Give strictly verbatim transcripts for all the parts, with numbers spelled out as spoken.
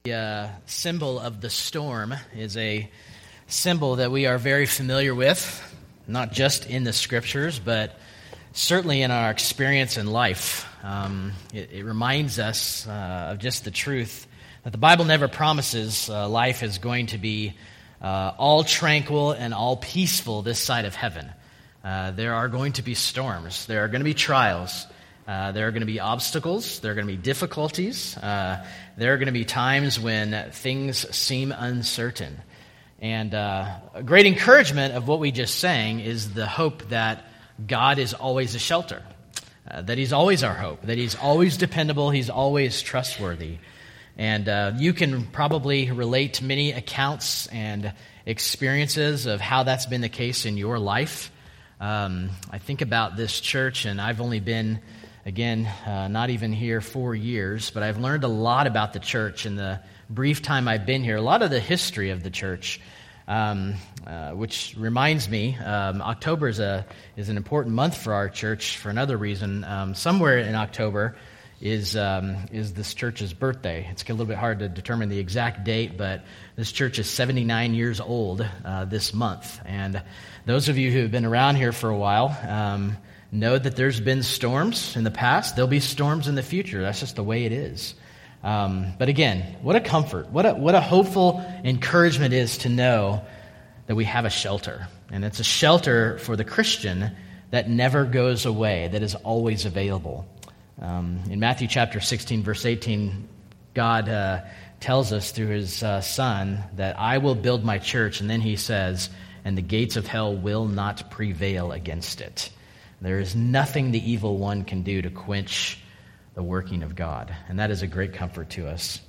The uh, symbol of the storm is a symbol that we are very familiar with, not just in the scriptures, but certainly in our experience in life. Um, it, it reminds us uh, of just the truth that the Bible never promises uh, life is going to be uh, all tranquil and all peaceful this side of heaven. Uh, there are going to be storms. There are going to be trials. Uh, there are going to be obstacles. There are going to be difficulties. Uh, there are going to be times when things seem uncertain. And uh, a great encouragement of what we just sang is the hope that God is always a shelter, uh, that He's always our hope, that He's always dependable, He's always trustworthy. And uh, you can probably relate to many accounts and experiences of how that's been the case in your life. Um, I think about this church, and I've only been Again, uh, not even here four years, but I've learned a lot about the church in the brief time I've been here, a lot of the history of the church, um, uh, which reminds me, um, October is, a, is an important month for our church for another reason. Um, somewhere in October is, um, is this church's birthday. It's a little bit hard to determine the exact date, but this church is seventy-nine years old uh, this month. And those of you who have been around here for a while, um, know that there's been storms in the past. There'll be storms in the future. That's just the way it is. Um, but again, what a comfort, what a, what a hopeful encouragement is to know that we have a shelter. And it's a shelter for the Christian that never goes away, that is always available. Um, in Matthew chapter sixteen, verse eighteen, God uh, tells us through His uh, Son that I will build my church, and then He says, and the gates of hell will not prevail against it. There is nothing the evil one can do to quench the working of God. And that is a great comfort to us.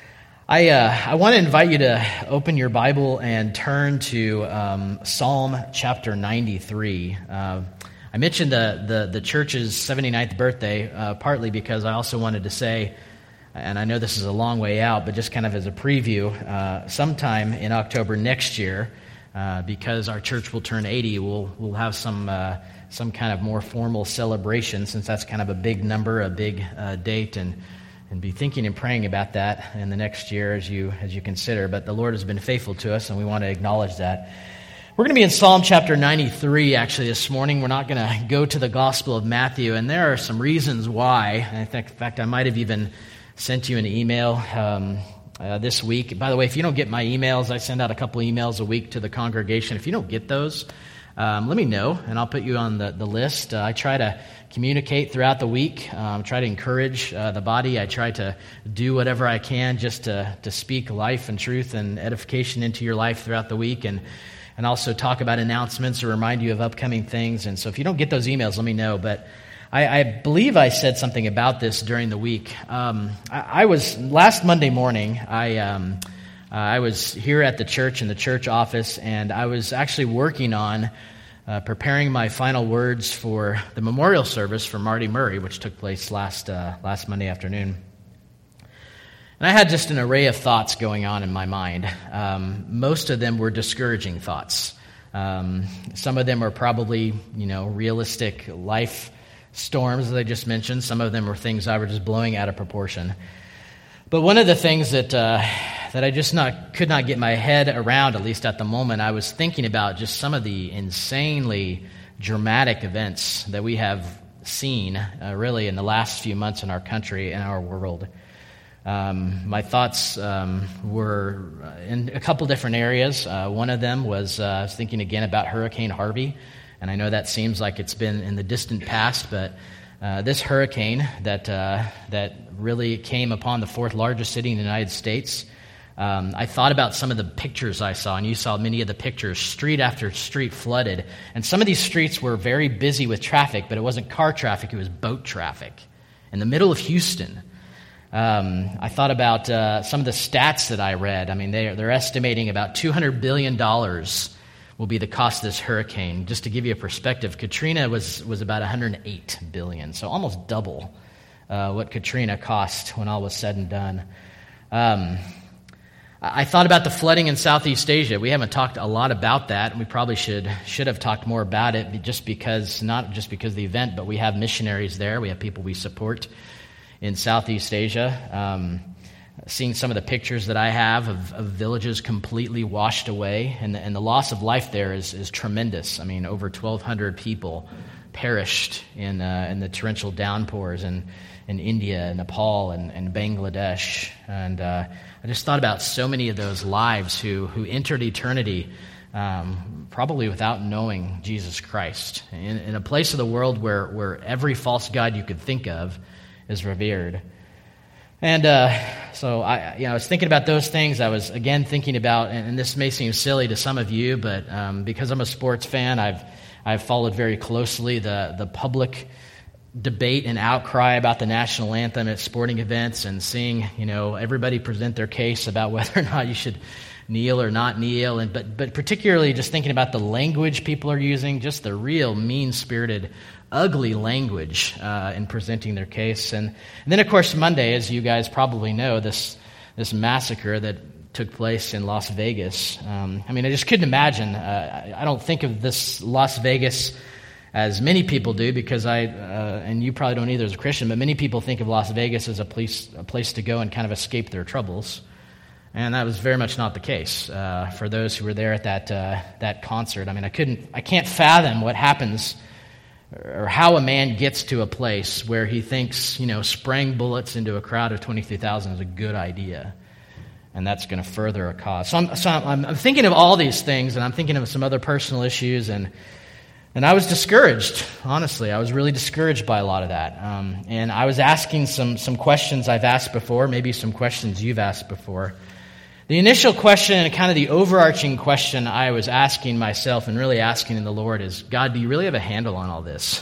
I uh, I want to invite you to open your Bible and turn to um, Psalm chapter ninety-three. Uh, I mentioned the, the, the church's seventy-ninth birthday, uh, partly because I also wanted to say, and I know this is a long way out, but just kind of as a preview, uh, sometime in October next year, uh, because our church will turn eighty, we'll, we'll have some... Uh, some kind of more formal celebration, since that's kind of a big number, a big uh, date, and and be thinking and praying about that in the next year as you as you consider. But the Lord has been faithful to us, and we want to acknowledge that. We're going to be in Psalm chapter ninety-three, actually, this morning. We're not going to go to the Gospel of Matthew, and there are some reasons why. I think, in fact, I might have even sent you an email um, uh, this week. By the way, if you don't get my emails, I send out a couple emails a week to the congregation. If you don't get those, Um, let me know, and I'll put you on the, the list. Uh, I try to communicate throughout the week, um, try to encourage uh, the body. I try to do whatever I can just to, to speak life and truth and edification into your life throughout the week, and, and also talk about announcements or remind you of upcoming things. And so if you don't get those emails, let me know. But I, I believe I said something about this during the week. Um, I, I was, last Monday morning, I... Um, Uh, I was here at the church in the church office, and I was actually working on uh, preparing my final words for the memorial service for Marty Murray, which took place last uh, last Monday afternoon. And I had just an array of thoughts going on in my mind. Um, most of them were discouraging thoughts. Um, some of them are probably, you know, realistic life storms, as I just mentioned. Some of them were things I were just blowing out of proportion. But one of the things that uh, that I just not could not get my head around, at least at the moment, I was thinking about just some of the insanely dramatic events that we have seen, uh, really, in the last few months in our country and our world. Um, my thoughts um, were in a couple different areas. Uh, one of them was uh, I was thinking again about Hurricane Harvey, and I know that seems like it's been in the distant past, but Uh, this hurricane that uh, that really came upon the fourth largest city in the United States, um, I thought about some of the pictures I saw, and you saw many of the pictures, street after street flooded. And some of these streets were very busy with traffic, but it wasn't car traffic, it was boat traffic in the middle of Houston. Um, I thought about uh, some of the stats that I read. I mean, they, they're estimating about two hundred billion dollars will be the cost of this hurricane. Just to give you a perspective, Katrina was, was about one hundred eight billion dollars, so almost double uh, what Katrina cost when all was said and done. Um, I thought about the flooding in Southeast Asia. We haven't talked a lot about that, and we probably should should have talked more about it, just because, not just because of the event, but we have missionaries there. We have people we support in Southeast Asia. Um, seeing some of the pictures that I have of, of villages completely washed away, and the, and the loss of life there is, is tremendous. I mean, over twelve hundred people perished in uh, in the torrential downpours in, in India, Nepal, and, and Bangladesh. And uh, I just thought about so many of those lives who, who entered eternity um, probably without knowing Jesus Christ, in, in a place of the world where, where every false god you could think of is revered. And uh, so I, you know, I was thinking about those things. I was, again, thinking about, and, and this may seem silly to some of you, but um, because I'm a sports fan, I've I've followed very closely the, the public debate and outcry about the national anthem at sporting events, and seeing, you know, everybody present their case about whether or not you should kneel or not kneel, and but but particularly just thinking about the language people are using, just the real mean-spirited, ugly language uh, in presenting their case. And, and then, of course, Monday, as you guys probably know, this this massacre that took place in Las Vegas. Um, I mean, I just couldn't imagine. Uh, I don't think of this Las Vegas as many people do, because I, uh, and you probably don't either as a Christian, but many people think of Las Vegas as a place, a place to go and kind of escape their troubles. And that was very much not the case uh, for those who were there at that uh, that concert. I mean, I couldn't, I can't fathom what happens, or how a man gets to a place where he thinks, you know, spraying bullets into a crowd of twenty-three thousand is a good idea, and that's going to further a cause. So, I'm, so I'm, I'm thinking of all these things, and I'm thinking of some other personal issues, and and I was discouraged, honestly. I was really discouraged by a lot of that. Um, and I was asking some some questions I've asked before, maybe some questions you've asked before. The initial question, and kind of the overarching question I was asking myself and really asking in the Lord is, God, do you really have a handle on all this?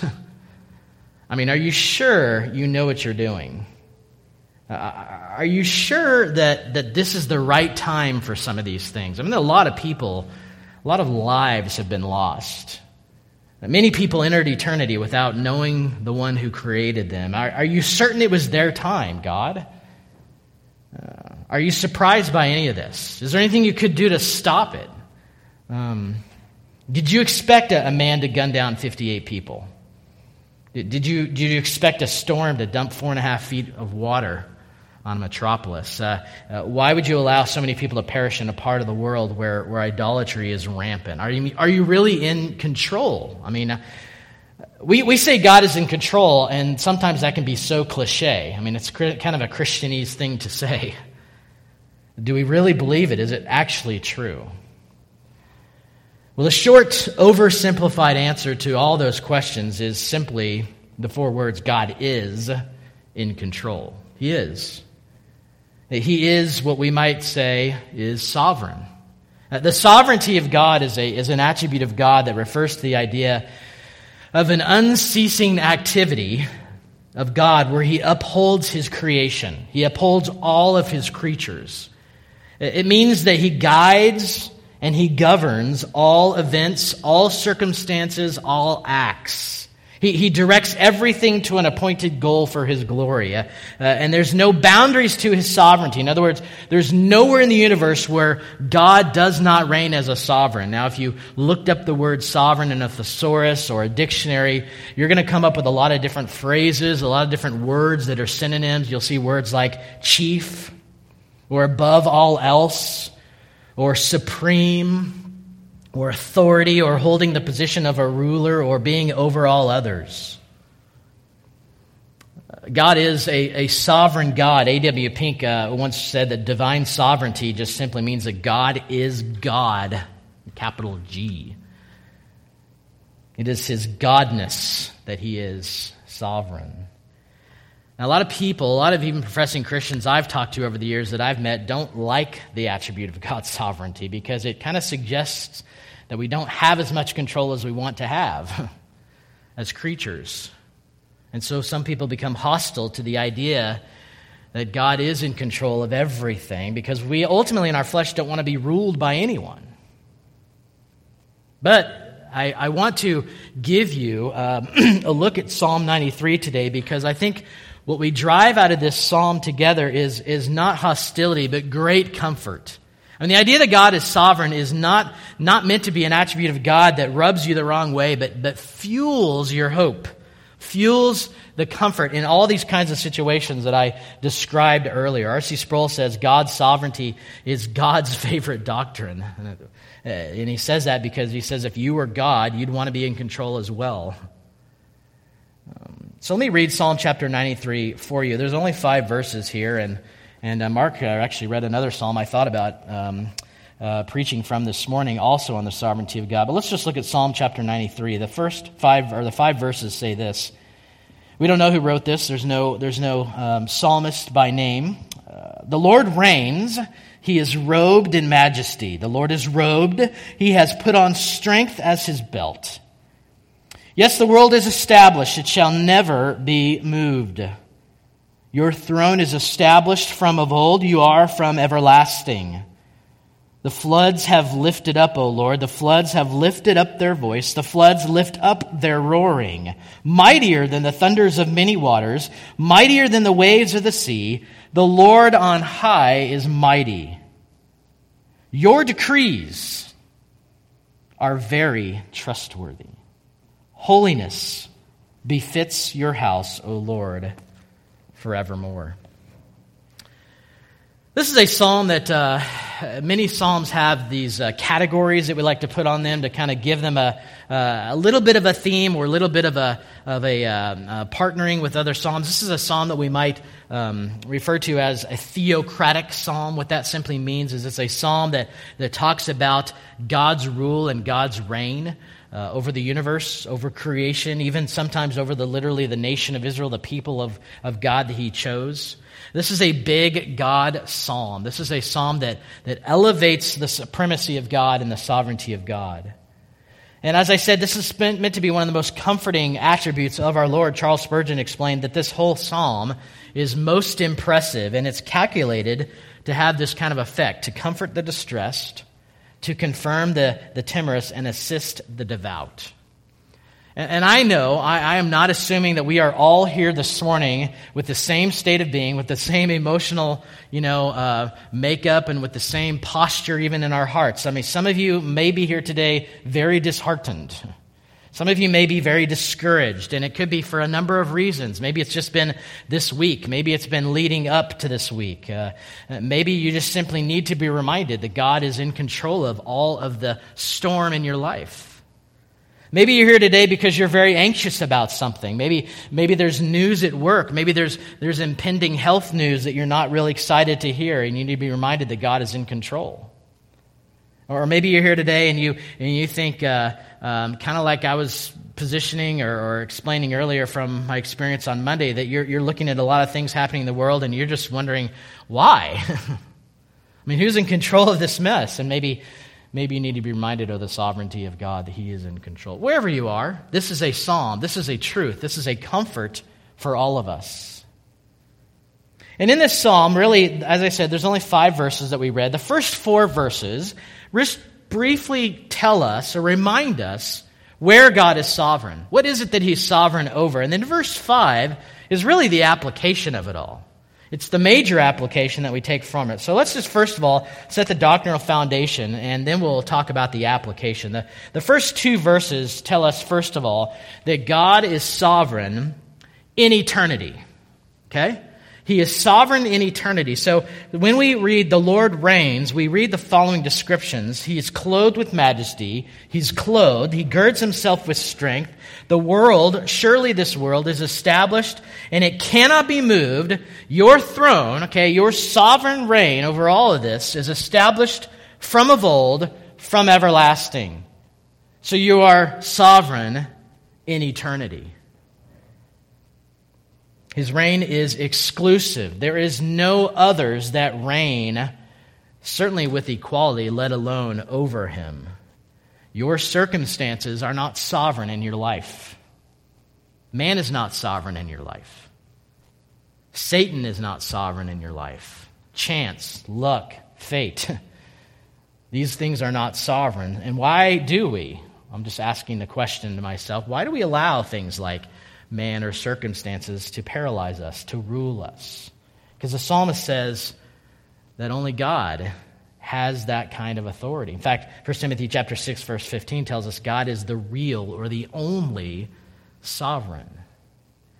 I mean, are you sure you know what you're doing? Uh, are you sure that, that this is the right time for some of these things? I mean, a lot of people, a lot of lives have been lost. Many people entered eternity without knowing the one who created them. Are, are you certain it was their time, God? Uh, are you surprised by any of this? Is there anything you could do to stop it? Um, did you expect a, a man to gun down fifty-eight people? Did, did you did you expect a storm to dump four and a half feet of water on a metropolis? Uh, uh, why would you allow so many people to perish in a part of the world where, where idolatry is rampant? Are you are you really in control? I mean, uh, we we say God is in control, and sometimes that can be so cliche. I mean, it's kind of a Christianese thing to say. Do we really believe it? Is it actually true? Well, the short, oversimplified answer to all those questions is simply the four words: God is in control. He is. He is what we might say is sovereign. The sovereignty of God is a is an attribute of God that refers to the idea of an unceasing activity of God where He upholds His creation. He upholds all of His creatures. It means that He guides and He governs all events, all circumstances, all acts. He, he directs everything to an appointed goal for His glory. Uh, and there's no boundaries to His sovereignty. In other words, there's nowhere in the universe where God does not reign as a sovereign. Now, if you looked up the word sovereign in a thesaurus or a dictionary, you're going to come up with a lot of different phrases, a lot of different words that are synonyms. You'll see words like chief, or above all else, or supreme, or authority, or holding the position of a ruler, or being over all others. God is a, a sovereign God. A W Pink uh, once said that divine sovereignty just simply means that God is God, capital G. It is His godness that He is sovereign. Now, a lot of people, a lot of even professing Christians I've talked to over the years that I've met don't like the attribute of God's sovereignty because it kind of suggests that we don't have as much control as we want to have as creatures. And so some people become hostile to the idea that God is in control of everything because we ultimately in our flesh don't want to be ruled by anyone. But I, I want to give you um, a look at Psalm ninety-three today because I think what we drive out of this psalm together is, is not hostility, but great comfort. I mean, the idea that God is sovereign is not, not meant to be an attribute of God that rubs you the wrong way, but, but fuels your hope fuels the comfort in all these kinds of situations that I described earlier. R C Sproul says God's sovereignty is God's favorite doctrine. And he says that because he says if you were God, you'd want to be in control as well. Um, so let me read Psalm chapter ninety-three for you. There's only five verses here, and, and uh, Mark uh, actually read another psalm I thought about um, uh, preaching from this morning, also on the sovereignty of God. But let's just look at Psalm chapter ninety-three. The first five, or the five verses say this. We don't know who wrote this. There's no, there's no um, psalmist by name. Uh, the Lord reigns. He is robed in majesty. The Lord is robed. He has put on strength as his belt. Yes, the world is established. It shall never be moved. Your throne is established from of old. You are from everlasting. The floods have lifted up, O Lord. The floods have lifted up their voice. The floods lift up their roaring. Mightier than the thunders of many waters, mightier than the waves of the sea, the Lord on high is mighty. Your decrees are very trustworthy. Holiness befits your house, O Lord, forevermore. This is a psalm that uh, many psalms have these uh, categories that we like to put on them to kind of give them a, uh, a little bit of a theme or a little bit of a of a uh, uh, partnering with other psalms. This is a psalm that we might um, refer to as a theocratic psalm. What that simply means is it's a psalm that, that talks about God's rule and God's reign uh, over the universe, over creation, even sometimes over the literally the nation of Israel, the people of, of God that he chose. This is a big God psalm. This is a psalm that, that elevates the supremacy of God and the sovereignty of God. And as I said, this is meant to be one of the most comforting attributes of our Lord. Charles Spurgeon explained that this whole psalm is most impressive, and it's calculated to have this kind of effect, to comfort the distressed, to confirm the, the timorous, and assist the devout. And I know, I, I am not assuming that we are all here this morning with the same state of being, with the same emotional, you know, uh, makeup, and with the same posture even in our hearts. I mean, some of you may be here today very disheartened. Some of you may be very discouraged, and it could be for a number of reasons. Maybe it's just been this week. Maybe it's been leading up to this week. Uh, maybe you just simply need to be reminded that God is in control of all of the storm in your life. Maybe you're here today because you're very anxious about something. Maybe maybe there's news at work. Maybe there's there's impending health news that you're not really excited to hear, and you need to be reminded that God is in control. Or maybe you're here today and you and you think, uh, um, kind of like I was positioning or, or explaining earlier from my experience on Monday, that you're you're looking at a lot of things happening in the world, and you're just wondering why. I mean, who's in control of this mess? And maybe. Maybe you need to be reminded of the sovereignty of God, that he is in control. Wherever you are, this is a psalm. This is a truth. This is a comfort for all of us. And in this psalm, really, as I said, there's only five verses that we read. The first four verses briefly tell us or remind us where God is sovereign. What is it that he's sovereign over? And then verse five is really the application of it all. It's the major application that we take from it. So let's just first of all set the doctrinal foundation, and then we'll talk about the application. The, the first two verses tell us, first of all, that God is sovereign in eternity. Okay? He is sovereign in eternity. So when we read the Lord reigns, we read the following descriptions. He is clothed with majesty. He's clothed. He girds himself with strength. The world, surely this world, is established and it cannot be moved. Your throne, okay, your sovereign reign over all of this is established from of old, from everlasting. So you are sovereign in eternity. His reign is exclusive. There is no others that reign, certainly with equality, let alone over him. Your circumstances are not sovereign in your life. Man is not sovereign in your life. Satan is not sovereign in your life. Chance, luck, fate. These things are not sovereign. And why do we? I'm just asking the question to myself. Why do we allow things like man or circumstances to paralyze us, to rule us? Because the psalmist says that only God has that kind of authority. In fact, First Timothy chapter six, verse fifteen tells us God is the real or the only sovereign.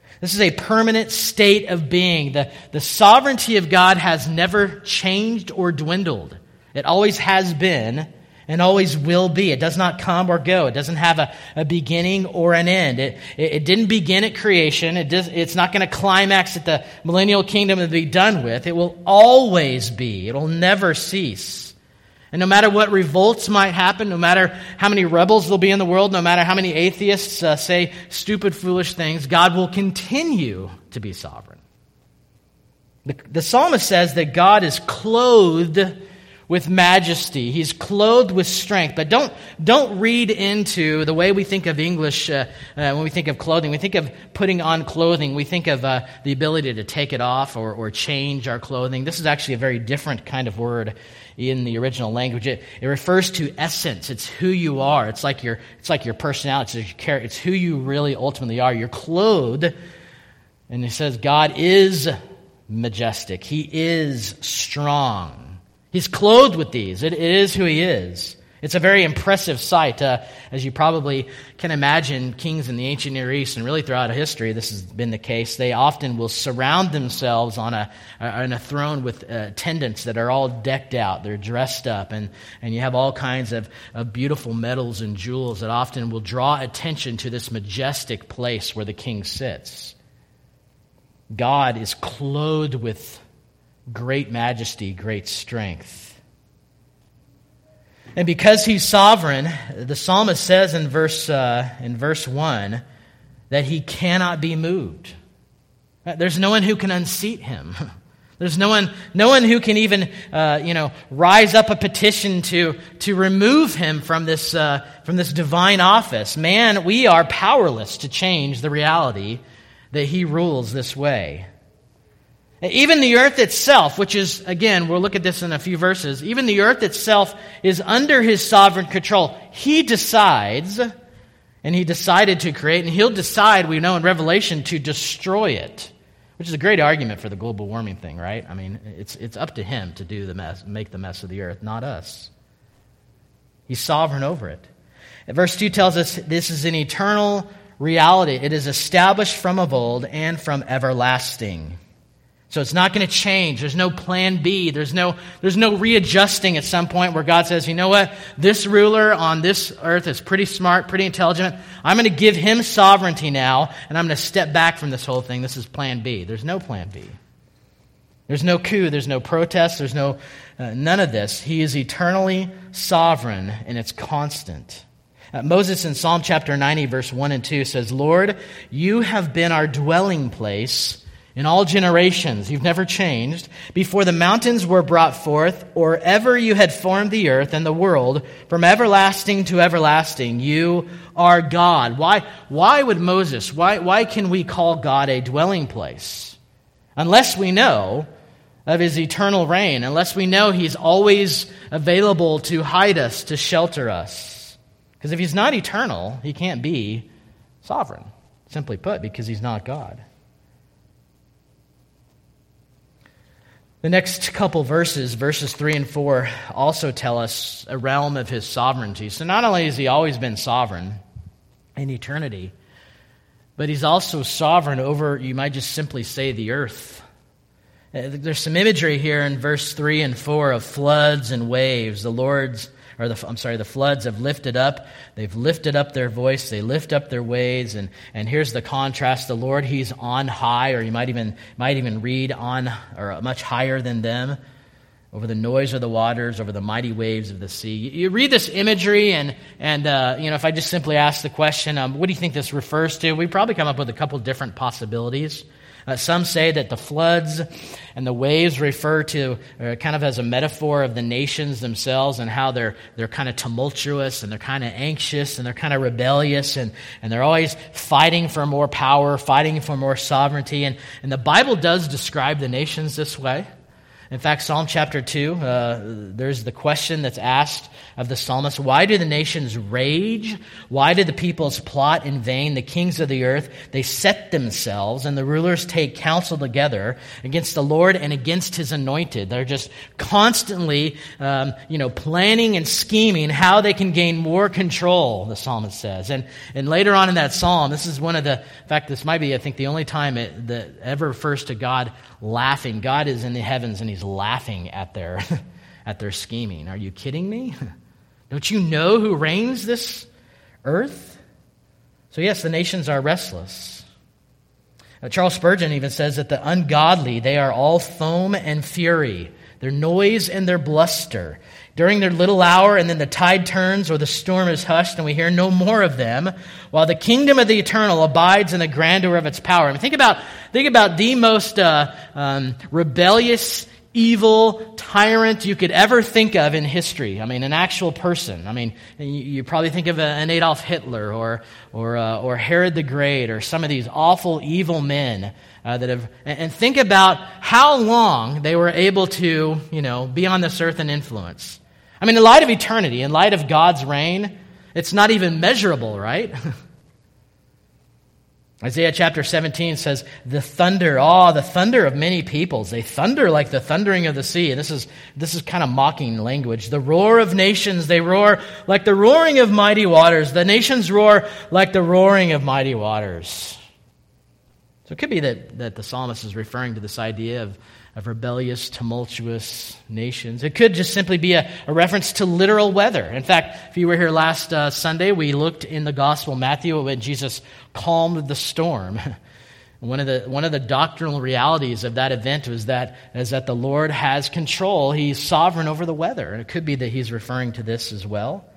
This is a permanent state of being. The, the sovereignty of God has never changed or dwindled. It always has been and always will be. It does not come or go. It doesn't have a, a beginning or an end. It, it, it didn't begin at creation. It does, it's not going to climax at the millennial kingdom and be done with. It will always be. It will never cease. And no matter what revolts might happen, no matter how many rebels there'll be in the world, no matter how many atheists uh, say stupid, foolish things, God will continue to be sovereign. The, the psalmist says that God is clothed with majesty. He's clothed with strength. But don't, don't read into the way we think of English uh, uh, when we think of clothing. We think of putting on clothing. We think of uh, the ability to take it off or, or change our clothing. This is actually a very different kind of word in the original language. It, it refers to essence. It's who you are. It's like your, it's like your personality. It's, your character. It's who you really ultimately are. You're clothed. And he says God is majestic. He is strong. He's clothed with these. It, it is who he is. It's a very impressive sight. Uh, as you probably can imagine, kings in the ancient Near East and really throughout history, this has been the case. They often will surround themselves on a on a throne with uh, attendants that are all decked out. They're dressed up, and, and you have all kinds of, of beautiful metals and jewels that often will draw attention to this majestic place where the king sits. God is clothed with great majesty, great strength. And because he's sovereign, the psalmist says in verse uh, in verse one that he cannot be moved. There's no one who can unseat him. There's no one, no one who can even, uh, you know, rise up a petition to to remove him from this uh, from this divine office. Man, we are powerless to change the reality that he rules this way. Even the earth itself, which is, again, we'll look at this in a few verses, even the earth itself is under his sovereign control. He decides, and he decided to create, and he'll decide, we know in Revelation, to destroy it, which is a great argument for the global warming thing, right? I mean, it's it's up to him to do the mess, make the mess of the earth, not us. He's sovereign over it. And verse two tells us this is an eternal reality. It is established from of old and from everlasting. So it's not going to change. There's no plan B. There's no, there's no readjusting at some point where God says, you know what? This ruler on this earth is pretty smart, pretty intelligent. I'm going to give him sovereignty now, and I'm going to step back from this whole thing. This is plan B. There's no plan B. There's no coup. There's no protest. There's no, uh, none of this. He is eternally sovereign, and it's constant. Uh, Moses in Psalm chapter ninety, verse one and two says, Lord, you have been our dwelling place in all generations. You've never changed. Before the mountains were brought forth, or ever you had formed the earth and the world, from everlasting to everlasting, you are God. Why, why would Moses, why, why can we call God a dwelling place? Unless we know of his eternal reign, unless we know he's always available to hide us, to shelter us. Because if he's not eternal, he can't be sovereign, simply put, because he's not God. The next couple verses, verses three and four, also tell us a realm of his sovereignty. So not only has he always been sovereign in eternity, but he's also sovereign over, you might just simply say, the earth. There's some imagery here in verse three and four of floods and waves. The Lord's Or the, I'm sorry, the floods have lifted up. They've lifted up their voice. They lift up their waves. And, and here's the contrast. The Lord, he's on high, or you might even might even read on, or much higher than them, over the noise of the waters, over the mighty waves of the sea. You, you read this imagery, and and uh, you know, if I just simply ask the question, um, what do you think this refers to? We probably come up with a couple different possibilities. Uh, some say that the floods and the waves refer to uh, kind of as a metaphor of the nations themselves and how they're they're kind of tumultuous and they're kind of anxious and they're kind of rebellious and, and they're always fighting for more power, fighting for more sovereignty. And, and the Bible does describe the nations this way. In fact, Psalm chapter two, uh, there's the question that's asked of the psalmist, why do the nations rage? Why do the peoples plot in vain? The kings of the earth, they set themselves, and the rulers take counsel together against the Lord and against his anointed. They're just constantly, um, you know, planning and scheming how they can gain more control, the psalmist says. And and later on in that psalm, this is one of the, in fact, this might be, I think, the only time it that ever refers to God laughing. God is in the heavens and he's laughing at their at their scheming. Are you kidding me? Don't you know who reigns this earth? So yes, the nations are restless. Uh, Charles Spurgeon even says that the ungodly, they are all foam and fury, their noise and their bluster. During their little hour, and then the tide turns or the storm is hushed, and we hear no more of them, while the kingdom of the eternal abides in the grandeur of its power. I mean, think about think about the most uh, um, rebellious, evil tyrant you could ever think of in history. I mean, an actual person. I mean, you, you probably think of a, an Adolf Hitler or or uh, or Herod the Great or some of these awful, evil men uh, that have. And think about how long they were able to, you know, be on this earth and influence. I mean, in light of eternity, in light of God's reign, it's not even measurable, right? Isaiah chapter seventeen says, the thunder, oh, the thunder of many peoples. They thunder like the thundering of the sea. And this is this is kind of mocking language. The roar of nations, they roar like the roaring of mighty waters. The nations roar like the roaring of mighty waters. So it could be that, that the psalmist is referring to this idea of, of rebellious, tumultuous nations. It could just simply be a, a reference to literal weather. In fact, if you were here last uh, Sunday, we looked in the Gospel of Matthew when Jesus calmed the storm. One of the one of the doctrinal realities of that event was that is that the Lord has control. He's sovereign over the weather. And it could be that he's referring to this as well.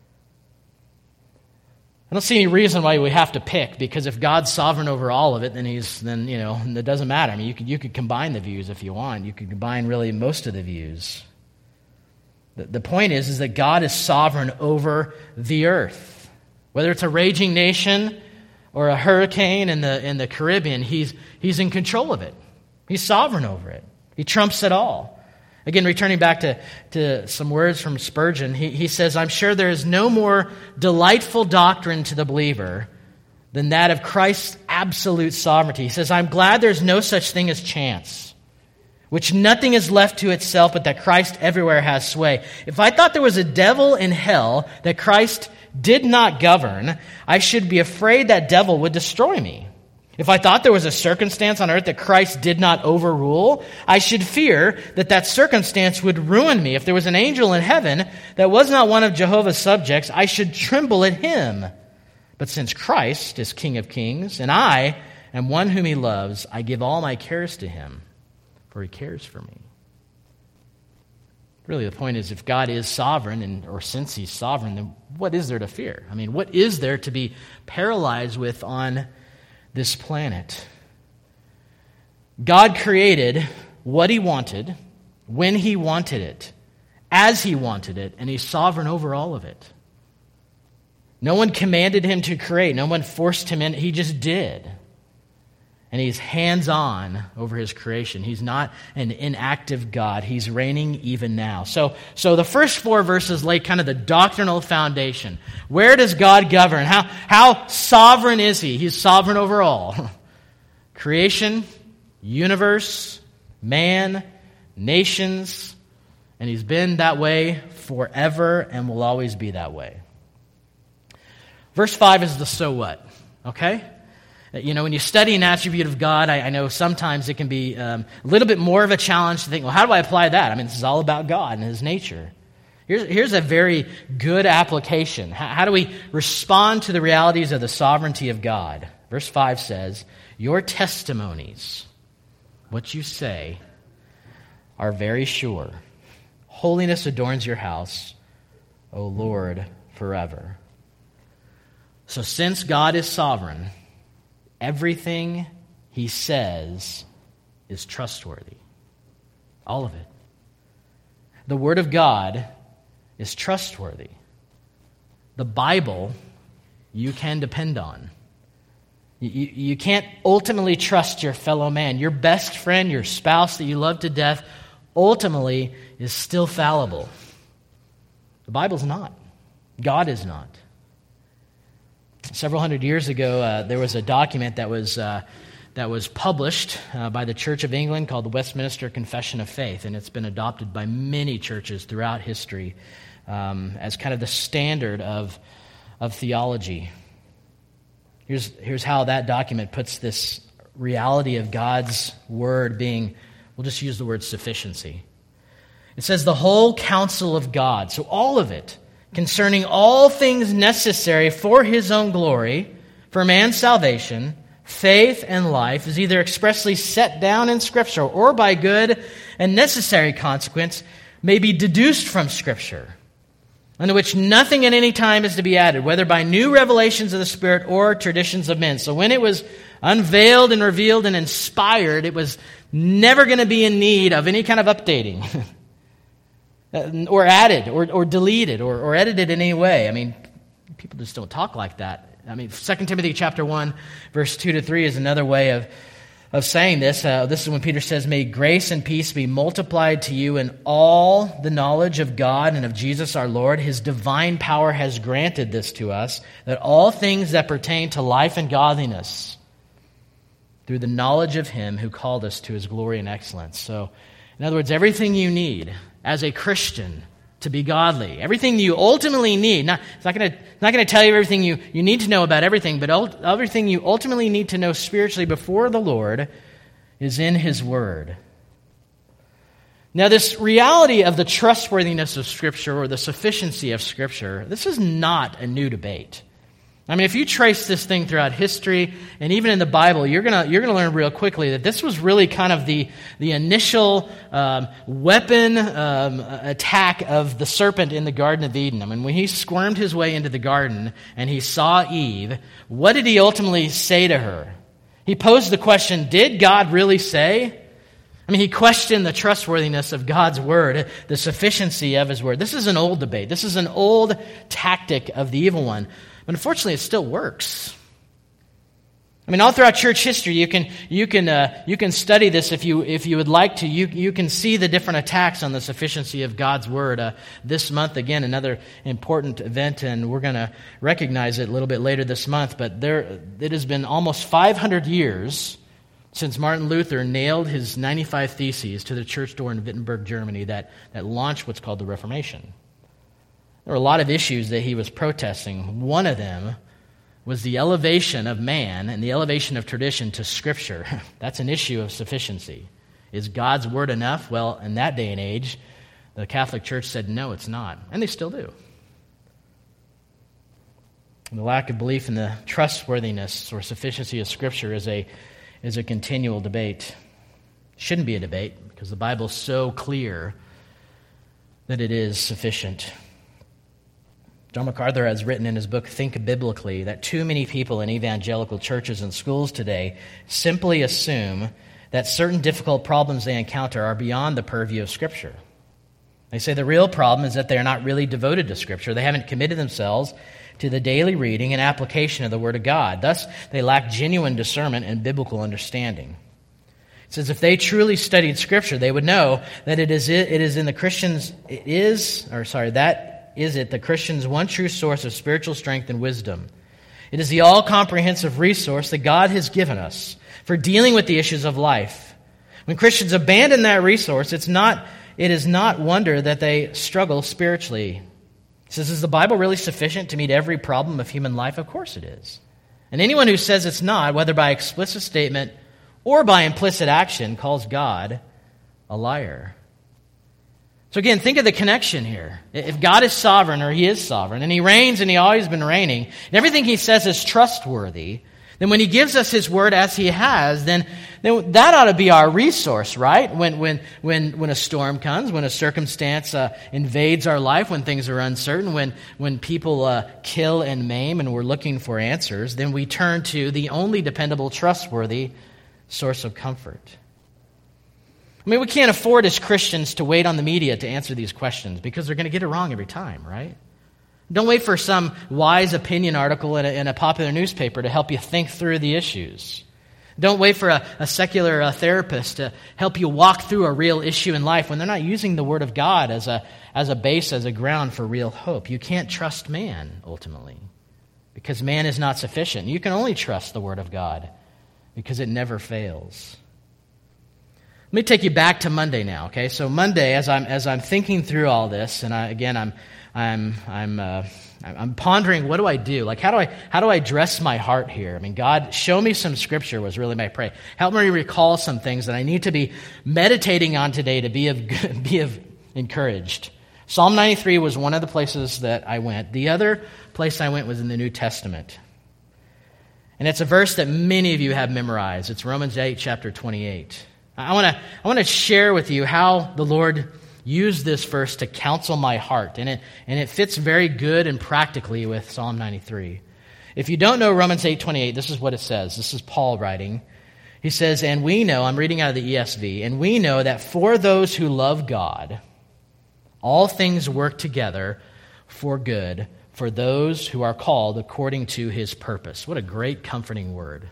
I don't see any reason why we have to pick, because if God's sovereign over all of it, then he's then you know it doesn't matter. I mean, you could you could combine the views if you want. You could combine really most of the views. The, the point is, is that God is sovereign over the earth, whether it's a raging nation or a hurricane in the in the Caribbean. He's he's in control of it. He's sovereign over it. He trumps it all. Again, returning back to, to some words from Spurgeon, he, he says, I'm sure there is no more delightful doctrine to the believer than that of Christ's absolute sovereignty. He says, I'm glad there's no such thing as chance, which nothing is left to itself, but that Christ everywhere has sway. If I thought there was a devil in hell that Christ did not govern, I should be afraid that devil would destroy me. If I thought there was a circumstance on earth that Christ did not overrule, I should fear that that circumstance would ruin me. If there was an angel in heaven that was not one of Jehovah's subjects, I should tremble at him. But since Christ is King of kings, and I am one whom he loves, I give all my cares to him, for he cares for me. Really, the point is, if God is sovereign, and or since he's sovereign, then what is there to fear? I mean, what is there to be paralyzed with on this planet? God created what he wanted, when he wanted it, as he wanted it, and he's sovereign over all of it. No one commanded him to create. No one forced him in. He just did. And he's hands-on over his creation. He's not an inactive God. He's reigning even now. So, so the first four verses lay kind of the doctrinal foundation. Where does God govern? How, how sovereign is he? He's sovereign over all. Creation, universe, man, nations, and he's been that way forever and will always be that way. Verse five is the so what, okay? You know, when you study an attribute of God, I, I know sometimes it can be um, a little bit more of a challenge to think, well, how do I apply that? I mean, this is all about God and his nature. Here's, here's a very good application. How, how do we respond to the realities of the sovereignty of God? Verse five says, your testimonies, what you say, are very sure. Holiness adorns your house, O Lord, forever. So since God is sovereign, everything he says is trustworthy. All of it. The Word of God is trustworthy. The Bible you can depend on. You, you can't ultimately trust your fellow man. Your best friend, your spouse that you love to death, ultimately is still fallible. The Bible's not. God is not. Several hundred years ago, uh, there was a document that was uh, that was published uh, by the Church of England called the Westminster Confession of Faith, and it's been adopted by many churches throughout history um, as kind of the standard of of theology. Here's here's how that document puts this reality of God's word being, we'll just use the word sufficiency. It says the whole counsel of God, so all of it, concerning all things necessary for his own glory, for man's salvation, faith, and life, is either expressly set down in Scripture or by good and necessary consequence may be deduced from Scripture, unto which nothing at any time is to be added, whether by new revelations of the Spirit or traditions of men. So when it was unveiled and revealed and inspired, it was never going to be in need of any kind of updating or added or, or deleted or, or edited in any way. I mean, people just don't talk like that. I mean, Second Timothy chapter one, verse two to three is another way of, of saying this. Uh, this is when Peter says, "May grace and peace be multiplied to you in all the knowledge of God and of Jesus our Lord. His divine power has granted this to us, that all things that pertain to life and godliness, through the knowledge of him who called us to his glory and excellence." So, in other words, everything you need as a Christian to be godly, everything you ultimately need, not, it's not going to not going to tell you everything you, you need to know about everything, but ult, everything you ultimately need to know spiritually before the Lord is in his word. Now, this reality of the trustworthiness of Scripture or the sufficiency of Scripture, this is not a new debate. I mean, if you trace this thing throughout history and even in the Bible, you're gonna you're gonna learn real quickly that this was really kind of the the initial um, weapon um, attack of the serpent in the Garden of Eden. I mean, when he squirmed his way into the garden and he saw Eve, what did he ultimately say to her? He posed the question: did God really say? I mean, he questioned the trustworthiness of God's word, the sufficiency of his word. This is an old debate. This is an old tactic of the evil one. But unfortunately, it still works. I mean, all throughout church history, you can you can uh, you can study this if you if you would like to. You you can see the different attacks on the sufficiency of God's word. Uh, this month, again, another important event, and we're going to recognize it a little bit later this month. But there, it has been almost five hundred years since Martin Luther nailed his ninety-five Theses to the church door in Wittenberg, Germany, that that launched what's called the Reformation. There were a lot of issues that he was protesting. One of them was the elevation of man and the elevation of tradition to Scripture. That's an issue of sufficiency. Is God's word enough? Well, in that day and age, the Catholic Church said, no, it's not. And they still do. And the lack of belief in the trustworthiness or sufficiency of Scripture is a, is a continual debate. Shouldn't be a debate because the Bible is so clear that it is sufficient. John MacArthur has written in his book, Think Biblically, that too many people in evangelical churches and schools today simply assume that certain difficult problems they encounter are beyond the purview of Scripture. They say the real problem is that they are not really devoted to Scripture. They haven't committed themselves to the daily reading and application of the Word of God. Thus, they lack genuine discernment and biblical understanding. It says if they truly studied Scripture, they would know that it is it is in the Christians, it is, or sorry, that is it the Christian's one true source of spiritual strength and wisdom. It is the all-comprehensive resource that God has given us for dealing with the issues of life. When Christians abandon that resource, it's not, it is not wonder that they struggle spiritually. It says, is the Bible really sufficient to meet every problem of human life? Of course it is. And anyone who says it's not, whether by explicit statement or by implicit action, calls God a liar. So again, think of the connection here. If God is sovereign, or he is sovereign, and he reigns and he always been reigning, and everything he says is trustworthy, then when he gives us his word as he has, then, then that ought to be our resource, right? When when when when a storm comes, when a circumstance uh, invades our life, when things are uncertain, when when people uh, kill and maim and we're looking for answers, then we turn to the only dependable, trustworthy source of comfort. I mean, we can't afford as Christians to wait on the media to answer these questions because they're going to get it wrong every time, right? Don't wait for some wise opinion article in a, in a popular newspaper to help you think through the issues. Don't wait for a, a secular uh, therapist to help you walk through a real issue in life when they're not using the Word of God as a, as a base, as a ground for real hope. You can't trust man, ultimately, because man is not sufficient. You can only trust the Word of God because it never fails. Let me take you back to Monday now, okay? So Monday, as I'm as I'm thinking through all this, and I, again, I'm I'm I'm uh, I'm pondering, what do I do? Like, how do I how do I dress my heart here? I mean, God, show me some scripture was really my prayer. Help me recall some things that I need to be meditating on today to be of be of encouraged. Psalm ninety-three was one of the places that I went. The other place I went was in the New Testament. And it's a verse that many of you have memorized. It's Romans eight, chapter twenty-eight. I want to I want to share with you how the Lord used this verse to counsel my heart, and it and it fits very good and practically with Psalm ninety-three. If you don't know Romans eight twenty-eight, this is what it says. This is Paul writing. He says, "And we know," I'm reading out of the E S V, "and we know that for those who love God, all things work together for good, for those who are called according to his purpose." What a great, comforting word.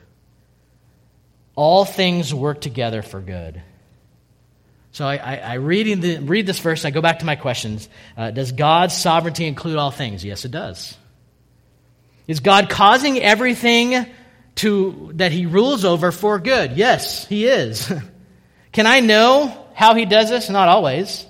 All things work together for good. So I, I, I read, the, read this verse, and I go back to my questions. Uh, does God's sovereignty include all things? Yes, it does. Is God causing everything to that he rules over for good? Yes, he is. Can I know how he does this? Not always.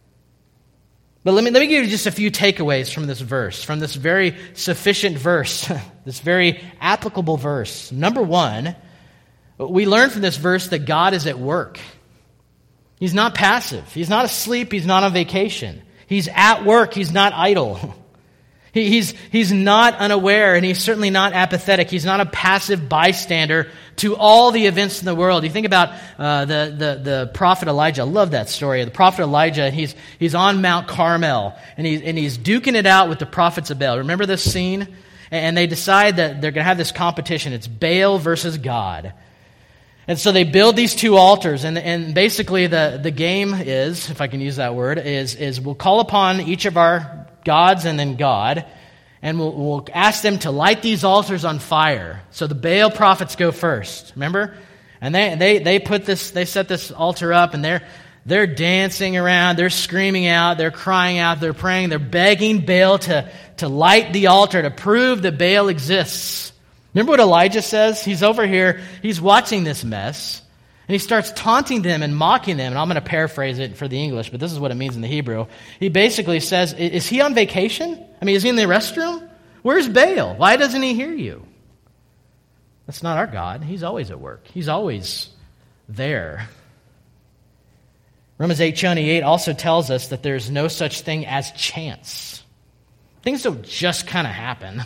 But let me, let me give you just a few takeaways from this verse, from this very sufficient verse, this very applicable verse. Number one, we learn from this verse that God is at work. He's not passive. He's not asleep. He's not on vacation. He's at work. He's not idle. He, he's, he's not unaware, and he's certainly not apathetic. He's not a passive bystander to all the events in the world. You think about uh, the, the, the prophet Elijah. I love that story. The prophet Elijah, he's, he's on Mount Carmel, and, he, and he's duking it out with the prophets of Baal. Remember this scene? And they decide that they're going to have this competition. It's Baal versus God. And so they build these two altars, and, and basically the, the game is, if I can use that word, is, is we'll call upon each of our gods and then God, and we'll, we'll ask them to light these altars on fire. So the Baal prophets go first, remember? And they, they, they put this, they set this altar up, and they're, they're dancing around, they're screaming out, they're crying out, they're praying, they're begging Baal to, to light the altar, to prove that Baal exists. Remember what Elijah says? He's over here, he's watching this mess, and he starts taunting them and mocking them. And I'm going to paraphrase it for the English, but this is what it means in the Hebrew. He basically says, is he on vacation? I mean, is he in the restroom? Where's Baal? Why doesn't he hear you? That's not our God. He's always at work. He's always there. Romans eight twenty-eight also tells us that there's no such thing as chance. Things don't just kind of happen.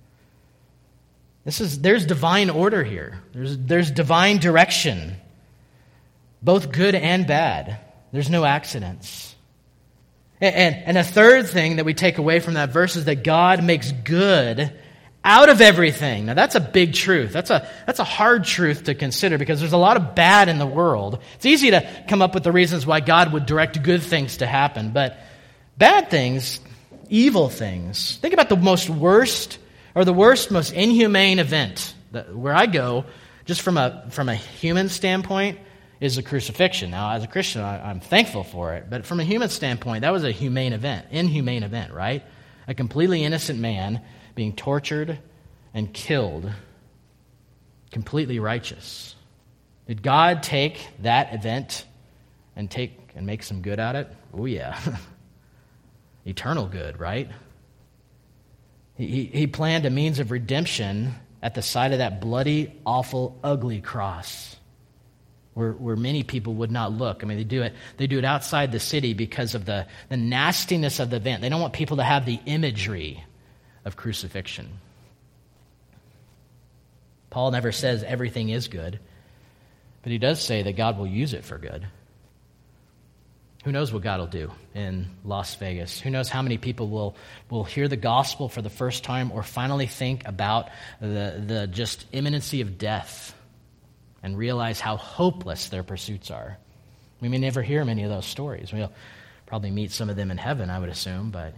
This is there's divine order here. There's there's divine direction, both good and bad. There's no accidents. And, and, and a third thing that we take away from that verse is that God makes good out of everything. Now that's a big truth. That's a that's a hard truth to consider because there's a lot of bad in the world. It's easy to come up with the reasons why God would direct good things to happen, but bad things, evil things. Think about the most worst or the worst, most inhumane event that, where I go, just from a from a human standpoint, is the crucifixion. Now, as a Christian, I, I'm thankful for it, but from a human standpoint, that was a humane event, inhumane event, right? A completely innocent man being tortured and killed, completely righteous. Did God take that event and take and make some good out of it? Oh yeah, eternal good, right? He, he planned a means of redemption at the side of that bloody, awful, ugly cross where, where many people would not look. I mean, they do it they do it outside the city because of the, the nastiness of the event. They don't want people to have the imagery of crucifixion. Paul never says everything is good, but he does say that God will use it for good. Who knows what God will do in Las Vegas? Who knows how many people will, will hear the gospel for the first time or finally think about the, the just imminency of death and realize how hopeless their pursuits are. We may never hear many of those stories. We'll probably meet some of them in heaven, I would assume. But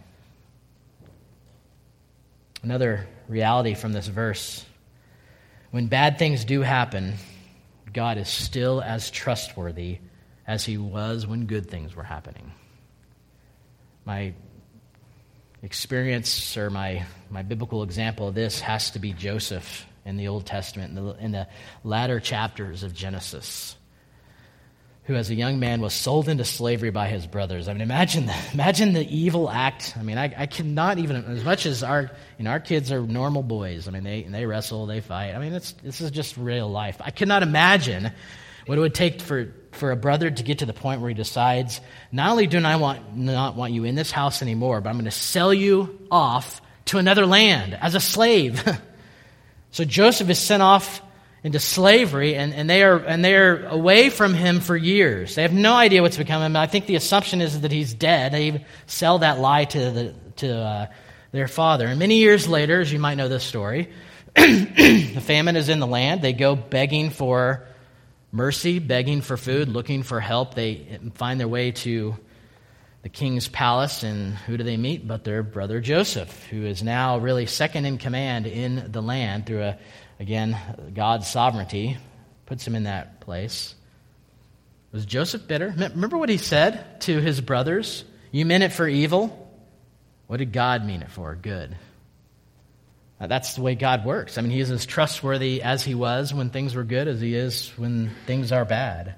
another reality from this verse, when bad things do happen, God is still as trustworthy as he was when good things were happening. My experience or my, my biblical example of this has to be Joseph in the Old Testament, in the, in the latter chapters of Genesis, who as a young man was sold into slavery by his brothers. I mean, imagine that. Imagine the evil act. I mean, I, I cannot even, as much as our, you know, our kids are normal boys. I mean, they they wrestle, they fight. I mean, it's, this is just real life. I cannot imagine what it would take for, for a brother to get to the point where he decides, not only do I want, not want you in this house anymore, but I'm going to sell you off to another land as a slave. So Joseph is sent off into slavery, and, and they are and they are away from him for years. They have no idea what's become of him. I think the assumption is that he's dead. They sell that lie to the to uh, their father. And many years later, as you might know this story, the famine is in the land. They go begging for mercy, begging for food, looking for help. They find their way to the king's palace, and who do they meet but their brother Joseph, who is now really second in command in the land through a Again, God's sovereignty puts him in that place. Was Joseph bitter? Remember what he said to his brothers? You meant it for evil. What did God mean it for? Good. That's the way God works. I mean, he is as trustworthy as he was when things were good as he is when things are bad.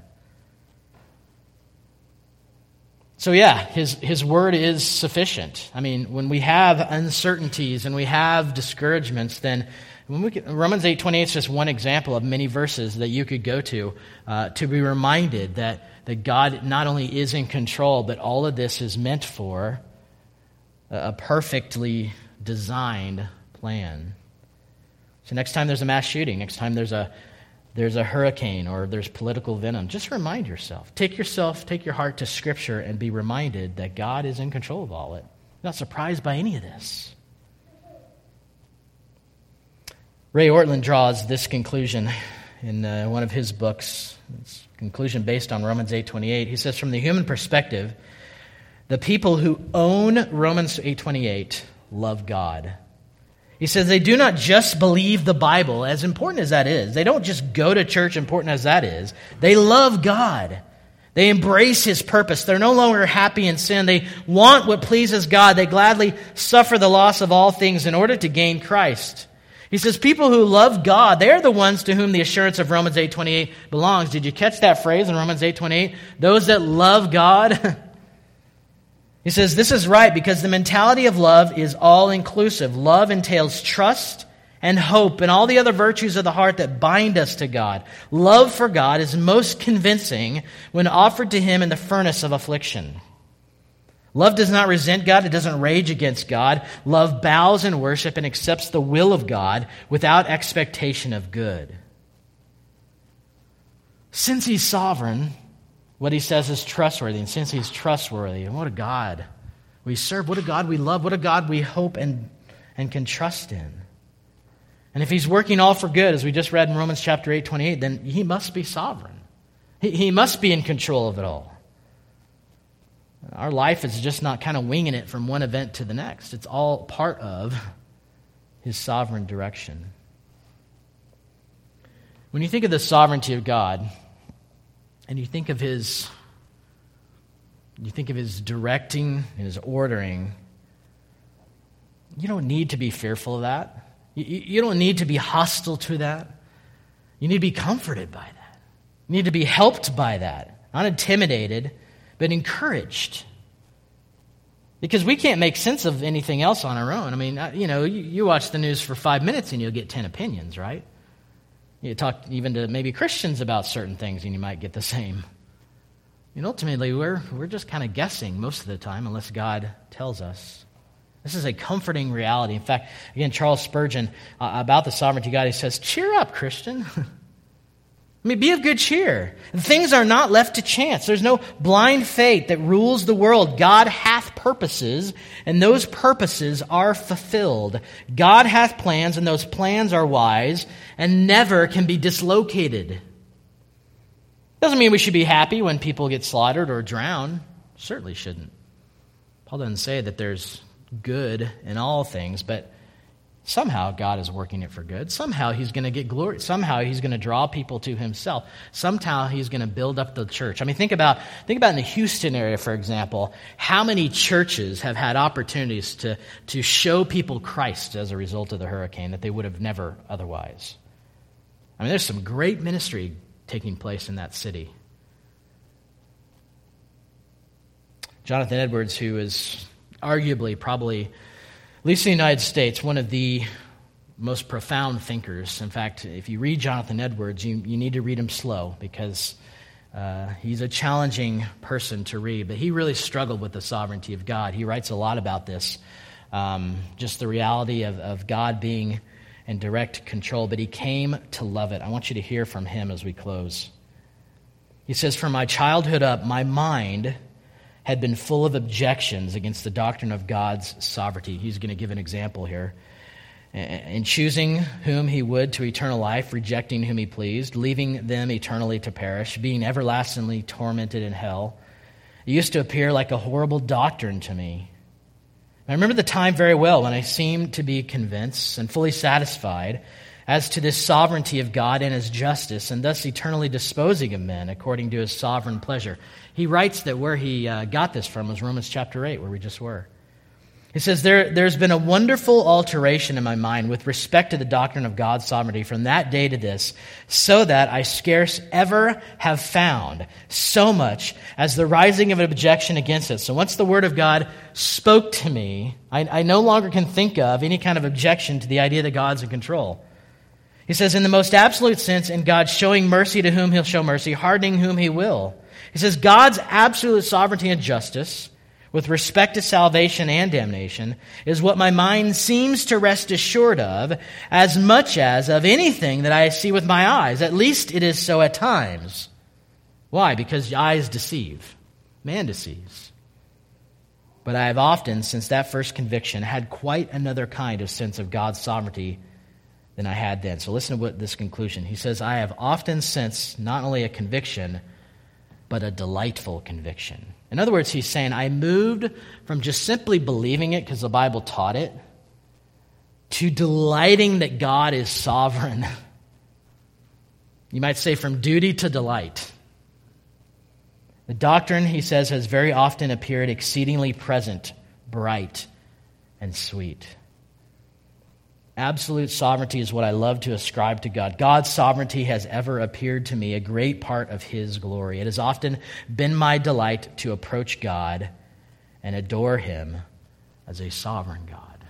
So yeah, his, his word is sufficient. I mean, when we have uncertainties and we have discouragements, then When we get, Romans eight twenty-eight is just one example of many verses that you could go to uh, to be reminded that, that God not only is in control, but all of this is meant for a, a perfectly designed plan. So next time there's a mass shooting, next time there's a there's a hurricane or there's political venom, just remind yourself. Take yourself, take your heart to Scripture and be reminded that God is in control of all it. You're not surprised by any of this. Ray Ortlund draws this conclusion in uh, one of his books. It's a conclusion based on Romans eight twenty-eight. He says, from the human perspective, the people who own Romans eight twenty-eight love God. He says they do not just believe the Bible, as important as that is. They don't just go to church, important as that is. They love God. They embrace his purpose. They're no longer happy in sin. They want what pleases God. They gladly suffer the loss of all things in order to gain Christ. He says people who love God, they are the ones to whom the assurance of Romans eight twenty-eight belongs. Did you catch that phrase in Romans eight twenty-eight? Those that love God. He says this is right because the mentality of love is all-inclusive. Love entails trust and hope and all the other virtues of the heart that bind us to God. Love for God is most convincing when offered to him in the furnace of affliction. Love does not resent God. It doesn't rage against God. Love bows in worship and accepts the will of God without expectation of good. Since he's sovereign, what he says is trustworthy. And since he's trustworthy, and what a God we serve, what a God we love, what a God we hope and, and can trust in. And if he's working all for good, as we just read in Romans chapter eight twenty-eight, then he must be sovereign. He, he must be in control of it all. Our life is just not kind of winging it from one event to the next. It's all part of his sovereign direction. When you think of the sovereignty of God, and you think of his, you think of his directing and his ordering, you don't need to be fearful of that. You, you don't need to be hostile to that. You need to be comforted by that. You need to be helped by that. Not intimidated, but encouraged. Because we can't make sense of anything else on our own. I mean, you know, you, you watch the news for five minutes and you'll get ten opinions, right? You talk even to maybe Christians about certain things and you might get the same. And ultimately, we're, we're just kind of guessing most of the time unless God tells us. This is a comforting reality. In fact, again, Charles Spurgeon, uh, about the sovereignty of God, he says, cheer up, Christian. I mean, be of good cheer. Things are not left to chance. There's no blind fate that rules the world. God hath purposes, and those purposes are fulfilled. God hath plans, and those plans are wise, and never can be dislocated. Doesn't mean we should be happy when people get slaughtered or drown. Certainly shouldn't. Paul doesn't say that there's good in all things, but Somehow God is working it for good. Somehow he's going to get glory. Somehow he's going to draw people to himself. Somehow he's going to build up the church. I mean, think about think about in the Houston area, for example, how many churches have had opportunities to, to show people Christ as a result of the hurricane that they would have never otherwise. I mean, there's some great ministry taking place in that city. Jonathan Edwards, who is arguably probably, at least in the United States, one of the most profound thinkers. In fact, if you read Jonathan Edwards, you, you need to read him slow because uh, he's a challenging person to read. But he really struggled with the sovereignty of God. He writes a lot about this, um, just the reality of, of God being in direct control. But he came to love it. I want you to hear from him as we close. He says, "From my childhood up, my mind had been full of objections against the doctrine of God's sovereignty." He's going to give an example here. "In choosing whom he would to eternal life, rejecting whom he pleased, leaving them eternally to perish, being everlastingly tormented in hell, it used to appear like a horrible doctrine to me. I remember the time very well when I seemed to be convinced and fully satisfied as to this sovereignty of God and his justice, and thus eternally disposing of men according to his sovereign pleasure." He writes that where he uh, got this from was Romans chapter eight, where we just were. He says, there, there's been a wonderful alteration in my mind with respect to the doctrine of God's sovereignty from that day to this, so that I scarce ever have found so much as the rising of an objection against it. So once the Word of God spoke to me, I, I no longer can think of any kind of objection to the idea that God's in control. He says, in the most absolute sense, in God showing mercy to whom he'll show mercy, hardening whom he will. He says, God's absolute sovereignty and justice with respect to salvation and damnation is what my mind seems to rest assured of as much as of anything that I see with my eyes. At least it is so at times. Why? Because eyes deceive. Man deceives. But I have often, since that first conviction, had quite another kind of sense of God's sovereignty than I had then. So listen to what this conclusion. He says, I have often sensed not only a conviction, but a delightful conviction. In other words, he's saying, I moved from just simply believing it because the Bible taught it, to delighting that God is sovereign. You might say from duty to delight. The doctrine, he says, has very often appeared exceedingly present, bright, and sweet. Absolute sovereignty is what I love to ascribe to God. God's sovereignty has ever appeared to me a great part of his glory. It has often been my delight to approach God and adore him as a sovereign God.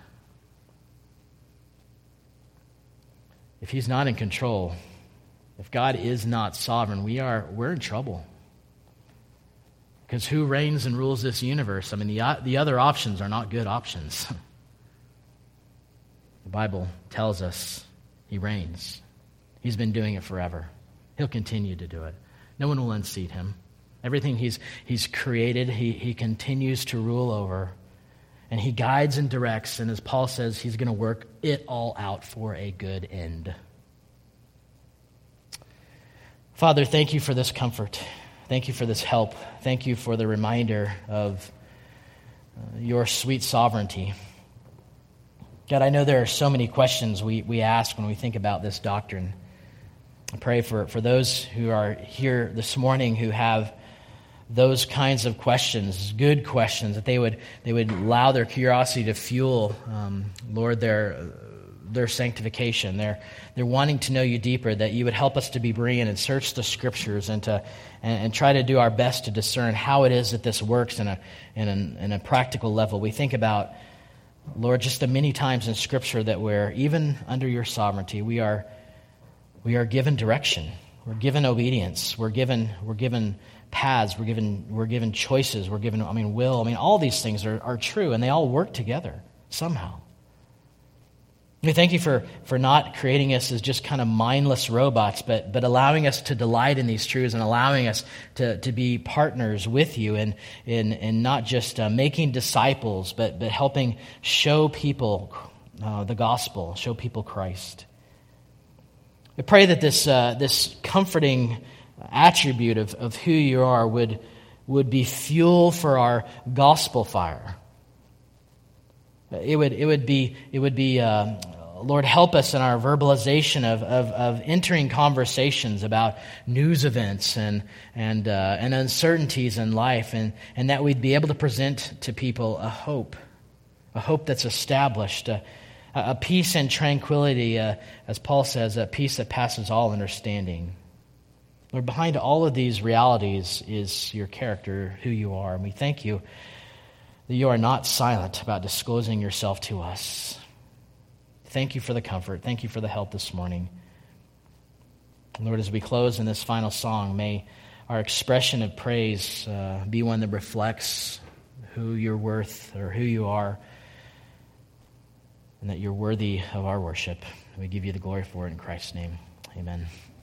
If he's not in control, if God is not sovereign, we are we're in trouble. Because who reigns and rules this universe? I mean, the, the other options are not good options. The Bible tells us he reigns. He's been doing it forever. He'll continue to do it. No one will unseat him. Everything he's, he's created, he, he continues to rule over. And he guides and directs. And as Paul says, he's going to work it all out for a good end. Father, thank you for this comfort. Thank you for this help. Thank you for the reminder of uh, your sweet sovereignty. God, I know there are so many questions we, we ask when we think about this doctrine. I pray for, for those who are here this morning who have those kinds of questions, good questions, that they would they would allow their curiosity to fuel, um, Lord, their their sanctification. They're they're wanting to know you deeper, that you would help us to be brilliant and search the Scriptures and to and, and try to do our best to discern how it is that this works in a in a, in a practical level. We think about, Lord, just the many times in Scripture that we're, even under your sovereignty, we are we are given direction. We're given obedience. We're given we're given paths. We're given we're given choices. We're given, I mean, will. I mean, all these things are, are true, and they all work together somehow. We thank you for, for not creating us as just kind of mindless robots, but but allowing us to delight in these truths and allowing us to, to be partners with you in in, in not just uh, making disciples, but, but helping show people uh, the gospel, show people Christ. I pray that this uh, this comforting attribute of, of who you are would, would be fuel for our gospel fire. It would it would be it would be uh, Lord, help us in our verbalization of, of, of entering conversations about news events and and uh, and uncertainties in life, and, and that we'd be able to present to people a hope, a hope that's established, a, a peace and tranquility, uh, as Paul says, a peace that passes all understanding. Lord, behind all of these realities is your character, who you are, and we thank you that you are not silent about disclosing yourself to us. Thank you for the comfort. Thank you for the help this morning. Lord, as we close in this final song, may our expression of praise uh, be one that reflects who you're worth or who you are, and that you're worthy of our worship. We give you the glory for it in Christ's name. Amen.